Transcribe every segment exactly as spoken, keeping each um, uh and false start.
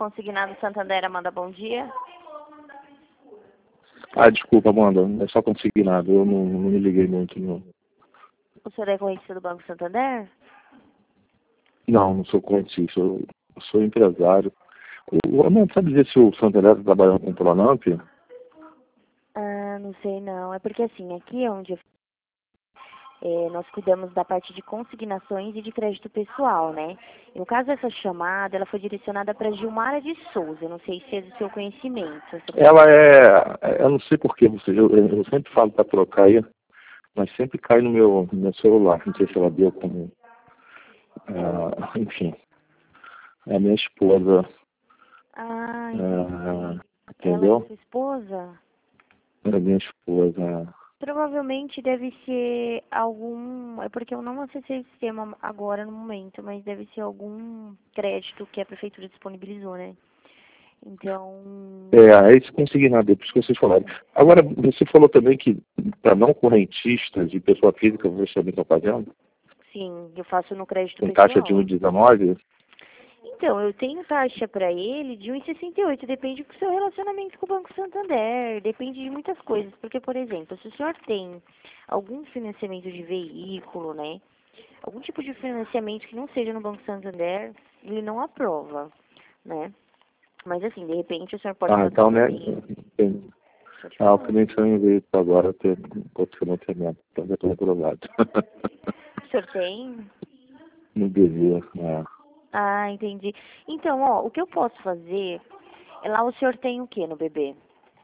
Consignado Santander, Amanda, bom dia. Ah, desculpa, Amanda, é só consignado, eu não, não me liguei muito, não. O senhor é correntista do Banco Santander? Não, não sou correntista, eu sou empresário. O, Amanda, sabe dizer se o Santander está trabalhando com o Pronamp? Ah, não sei não. É porque assim, aqui é onde eu É, nós cuidamos da parte de consignações e de crédito pessoal, né? E no caso dessa chamada, ela foi direcionada para Gilmara de Souza. Eu não sei se é do seu conhecimento. Ela é, eu não sei porquê, eu, eu sempre falo para trocar aí, mas sempre cai no meu, no meu celular. Não sei se ela deu como, ah, enfim, é a minha esposa, Ah, ah, ela é entendeu? sua esposa? É a minha esposa. Provavelmente deve ser algum... É porque eu não acessei o sistema agora no momento, mas deve ser algum crédito que a prefeitura disponibilizou, né? Então... É, é esse consignado, é por isso que vocês falaram. Agora, você falou também que para não correntistas e pessoa física, vocês também estão fazendo? Sim, eu faço no crédito Com pessoal. taxa de um vírgula dezenove? Então, eu tenho taxa para ele de um vírgula sessenta e oito, depende do seu relacionamento com o Banco Santander, depende de muitas coisas, porque, por exemplo, se o senhor tem algum financiamento de veículo, né, algum tipo de financiamento que não seja no Banco Santander, ele não aprova, né, mas assim, de repente o senhor pode Ah, notar então, o né? e-mail. Tem, Pode ah, o falar. financiamento veio agora ter outro financiamento, então já estou aprovado. O senhor tem? Não devia, né? Ah, entendi. Então, ó, o que eu posso fazer, é lá o senhor tem o que no bebê?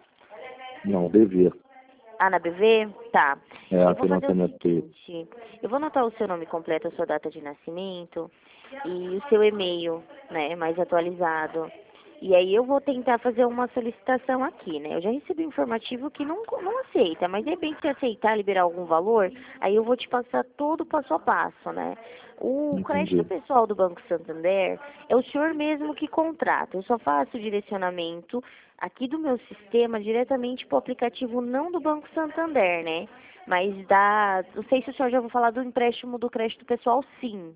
Não, devia. Ah, na B V? Tá. É, Eu vou fazer o financiamento veio. seguinte, eu vou anotar o seu nome completo, a sua data de nascimento e o seu e-mail, né, mais atualizado. E aí eu vou tentar fazer uma solicitação aqui, né? Eu já recebi um informativo que não, não aceita, mas de repente se aceitar, liberar algum valor, aí eu vou te passar todo o passo a passo, né? O crédito Entendi. pessoal do Banco Santander é o senhor mesmo que contrata. Eu só faço o direcionamento aqui do meu sistema diretamente para o aplicativo não do Banco Santander, né? Mas da... Não sei se o senhor já ouviu falar do empréstimo do crédito pessoal, sim.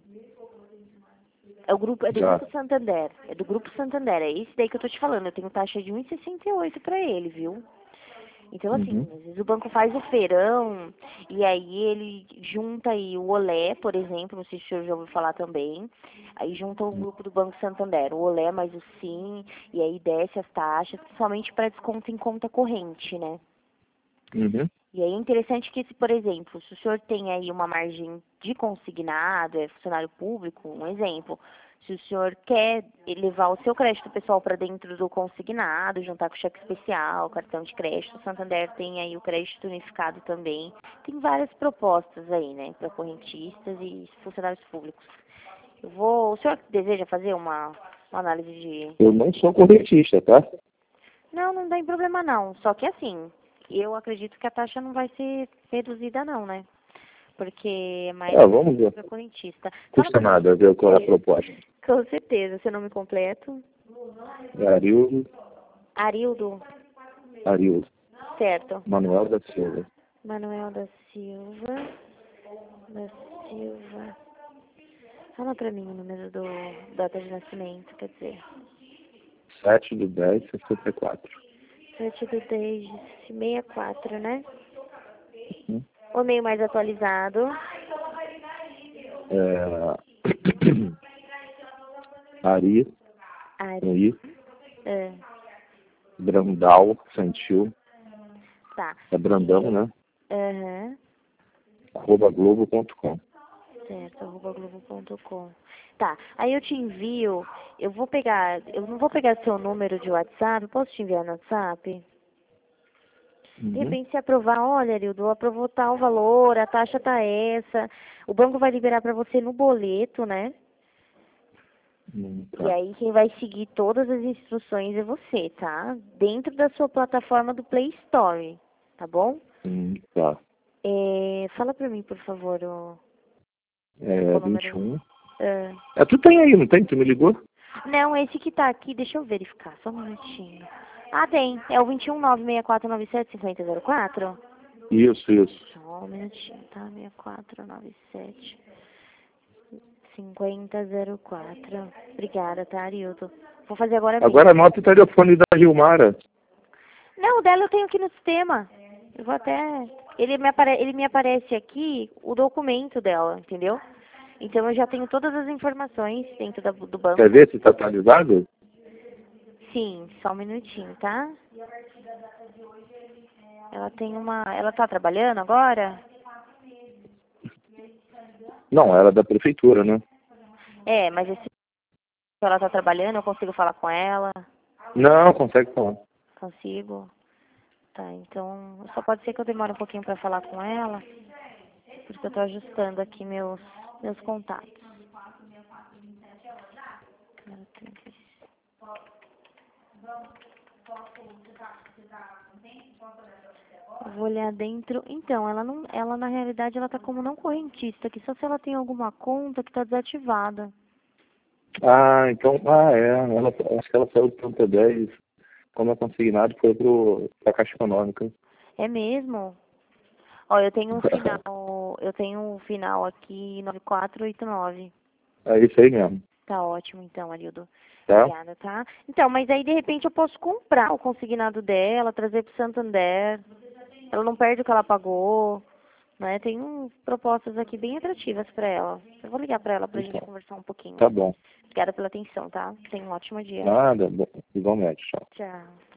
É, o grupo, é do Já. Grupo Santander. É do Grupo Santander. É esse daí que eu tô te falando. Eu tenho taxa de um vírgula sessenta e oito para ele, viu? Então, assim, Uhum. às vezes o banco faz o feirão e aí ele junta aí o Olé, por exemplo, não sei se o senhor já ouviu falar também. Aí junta o grupo do Banco Santander, o Olé mais o Sim, e aí desce as taxas, principalmente para desconto em conta corrente, né? Uhum. E aí é interessante que, se, por exemplo, se o senhor tem aí uma margem de consignado, é funcionário público, um exemplo, se o senhor quer levar o seu crédito pessoal para dentro do consignado, juntar com cheque especial, cartão de crédito, o Santander tem aí o crédito unificado também. Tem várias propostas aí, né, para correntistas e funcionários públicos. Eu vou, o senhor deseja fazer uma, uma análise de... Eu não sou correntista, tá? Não, não tem problema não, só que assim, eu acredito que a taxa não vai ser reduzida não, né? Porque é mais É, vamos ver. para correntista. Fala Custa pra mim. nada ver qual é a proposta. Com certeza, seu nome completo? É Arildo, Arildo, Arildo, certo. Manuel da Silva. Manuel da Silva, da Silva. Fala pra mim o número do data de nascimento, quer dizer. sete de dez, sessenta e quatro. sete do dez, sessenta e quatro, né? Uhum. O e-mail mais atualizado. É... Ari, com Ari. I, É, Brandal, Santil, tá. é Brandão, né? Aham. arroba globo ponto com. Certo, arroba globo ponto com. Tá, aí eu te envio, eu vou pegar, eu não vou pegar seu número de WhatsApp, posso te enviar no WhatsApp? De Uhum. repente, se aprovar, olha, Arildo, aprovou tal valor, a taxa tá essa, o banco vai liberar para você no boleto, né? Hum, E tá. aí quem vai seguir todas as instruções é você, tá? Dentro da sua plataforma do Play Store, tá bom? Hum, tá. É, fala pra mim, por favor, o, É o vinte e número. um. Ah, É, tu tem aí, não tem? Tu me ligou? não, esse que tá aqui, deixa eu verificar, só um minutinho. Ah, tem, é o vinte e um, nove seis quatro nove sete, cinco zero zero quatro? Isso, isso. Só um minutinho, tá? seis quatro nove sete, cinco zero zero quatro. Obrigada, tá, Arildo? Vou fazer agora mesmo. Agora anota o telefone da Gilmara. Não, o dela eu tenho aqui no sistema. Eu vou até... Ele me, apare... Ele me aparece aqui o documento dela, entendeu? Então eu já tenho todas as informações dentro da... do banco. Quer ver se está atualizado? Sim, só um minutinho, tá? Ela tem uma... Ela tá trabalhando agora? Não, ela é da prefeitura, né? É, mas esse... ela tá trabalhando, eu consigo falar com ela? Não, consegue falar. Consigo? Tá, então... Só pode ser que eu demore um pouquinho pra falar com ela. Porque eu tô ajustando aqui meus, meus contatos. Eu vou olhar dentro. Então, ela não, ela na realidade ela tá como não correntista, que só se ela tem alguma conta que tá desativada. Ah, então, ah, é. Ela, acho que ela saiu do Planta dez. Como é consignado, foi pro, pra Caixa Econômica. É mesmo? Ó, eu tenho um final, eu tenho um final aqui nove quatro oito nove. É isso aí mesmo. Tá ótimo então, Arildo. Tá? Obrigada, tá? Então, mas aí de repente eu posso comprar o consignado dela, trazer pro Santander. Ela não perde o que ela pagou, né? Tem um, propostas aqui bem atrativas pra ela. Eu vou ligar pra ela pra gente Então, conversar um pouquinho. tá bom. Obrigada pela atenção, tá? Tenha um ótimo dia. Nada, igualmente, tchau. Tchau.